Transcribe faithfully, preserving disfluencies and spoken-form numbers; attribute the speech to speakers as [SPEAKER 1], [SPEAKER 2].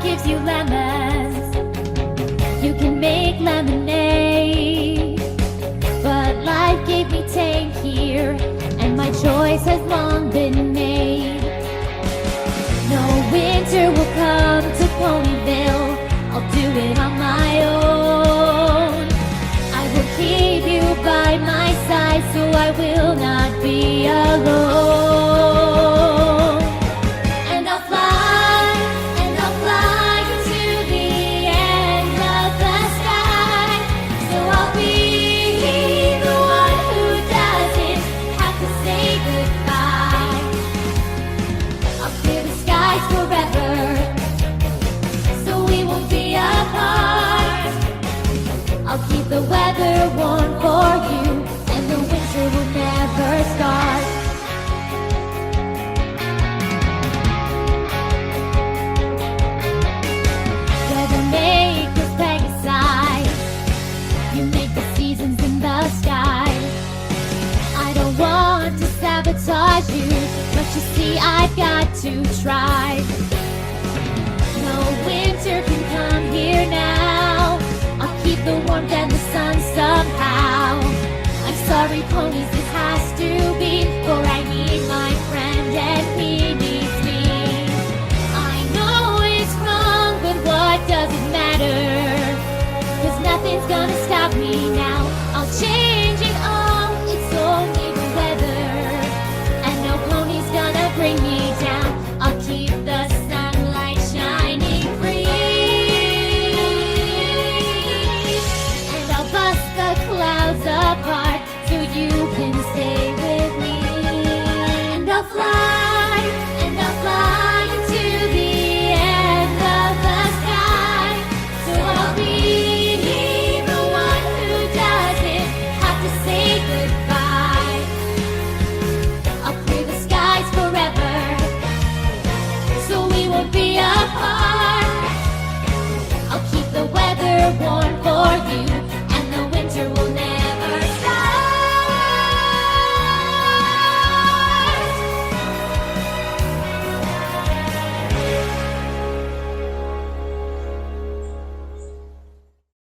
[SPEAKER 1] gives you lemons, you can make lemonade. But life gave me Tank here, and my choice has long been made. No winter will come to Ponyville, I'll do it on my own. I will keep you by my side, so I will not be alone. And I'll fly, and I'll fly to the end of the sky, so I'll be the one who doesn't have to say goodbye. I'll clear the skies forever, so we won't be apart. I'll keep the weather warm for you, and the winter will never start. Weather makers peg aside, you make the seasons in the sky. I don't want to sabotage you, but you see I've got to try. No winter can come here now, I'll keep the warmth and the sun somehow. I'm sorry ponies, this has to be, for I need my friend and he needs me. I know it's wrong, but what does it matter? 'Cause nothing's gonna stop me now. I'll change it all, it's only the weather, and no pony's gonna bring me down. I'll keep the sunlight shining free, and I'll bust the clouds apart so you can stay with me. And I'll fly, and I'll fly to the end of the sky, so I'll be the one who doesn't have to say goodbye. I'll clear the skies forever, so we won't be apart. I'll keep the weather warm for you,